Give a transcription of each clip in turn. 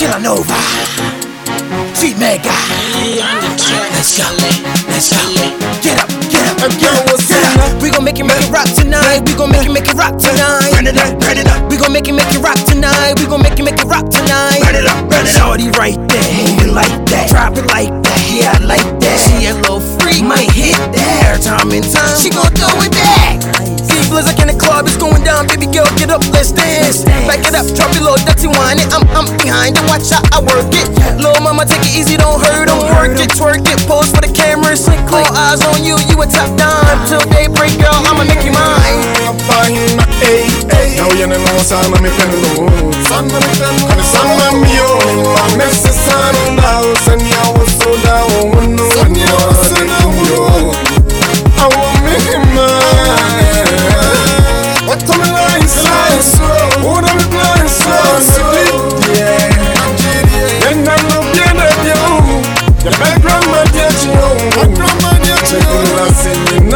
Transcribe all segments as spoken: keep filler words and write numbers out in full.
Killanova, T Mega. Let's go, let's go. Get up, get up, get up, get up. We gon' make it, make it rock tonight. We gon' make it, make it rock tonight. Run it up, run it up. We gon' make it, make it rock tonight. We gon' make it, make it rock tonight. Run it up, run it up. Shorty right there, moving like that, drop it like that. Yeah, I like that. She a little freak, might hit that. Every time in time, she gon' throw it back. Deep Blizzard in the club, it's going down. Baby girl, get up, let's dance. Back it up, drop it low, dirty wine it. I'm, I'm behind it, watch how I work it. Little mama, take it easy, don't hurt them. Work it, twerk it, pose for the cameras. All eyes on you, you a top dime. Till daybreak, girl, I'ma make you mine. Fahima, ey, ey. Now you know sana mi pendo. Sana mi pendo. Kani sana mi yo. Mese sana now, sanya waso now. Wano sanya waso now. I want me mine. What time I say so? What am I playing so? Yeah. And I know bien that you. The background my dear you. Background my dear you.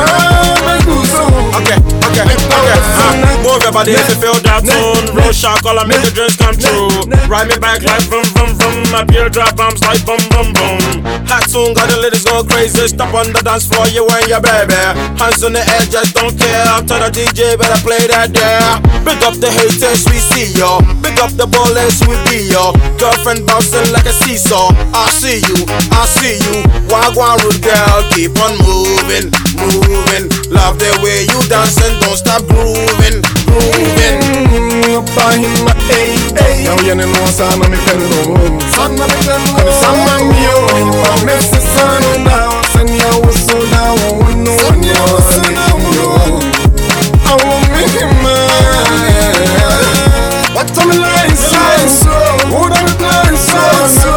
Okay, okay, okay. Uh, move your body if you feel that tune. Roll shot, call and make the dreams come true. Ride me back like vroom, vroom, vroom. My beer drop bombs like boom, boom, boom. Hot tune, got the ladies go crazy. Stop on the dance floor, you and your baby. Hands on the edge, just don't care. Tell the D J, better play that there. Big up the haters, we see yo. Big up the ballers, we be yo. Girlfriend bouncing like a seesaw. I see you, I see you. Wagwan rude girl, keep on moving, moving. Love the way you dancing, don't stop grooving, grooving. Fahima, ey, ey. Now you know sana mi pendo. Sana mi pendo. Sana mi yo. Mese sana now, sanya waso now. Wano sanya waso now. I want me mine. What time I like so? What am I playing so?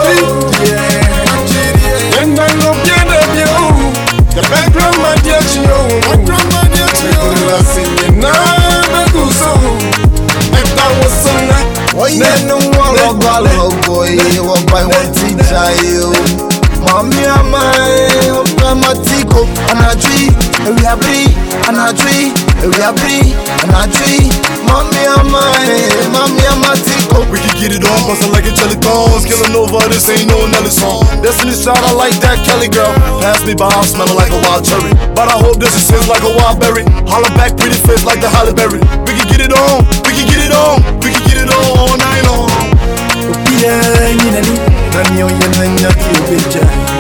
Yeah. And I love you, love you. The background my dear you. Background my dear you. I sing it now, I do so. If that was so nice. Nenu waloga logo ye wabai watija yo. Mami amae opramatiko anadri ewi abri anadri ewi abri anadri. Mami amae mami amatiko. We can get it on, bustin' like a jelly bones. Killanova, this ain't no Nelly song. Destiny's Child, I like that Kelly girl. Pass me by, I'm smelling like a wild cherry. But I hope this is like a wild berry. Holler back, pretty face like the Halle Berry. We can get it on, we can get it on, we can get it on all night long. Opia nyinani, nani oyena nyaki obeja.